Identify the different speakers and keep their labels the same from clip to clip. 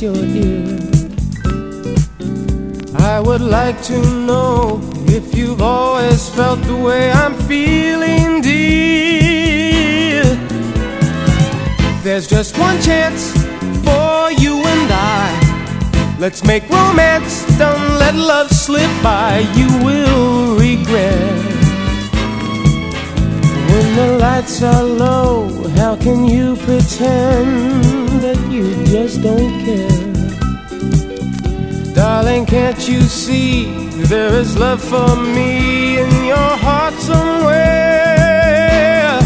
Speaker 1: your ear. I would like to know if you've always felt the way I'm feeling, dear. There's just one chance for you and I. Let's make romance, don't let love slip by. You will regret. When the lights are low, how can you pretend that you just don't care? Darling, can't you see there is love for me in your heart somewhere?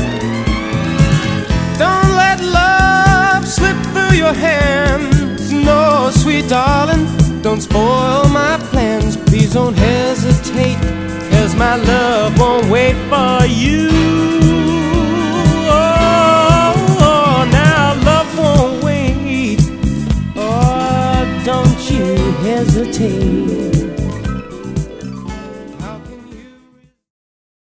Speaker 1: Don't let love slip through your hands. No, sweet darling, don't spoil my plans. Please don't hesitate, 'cause my love won't wait for you.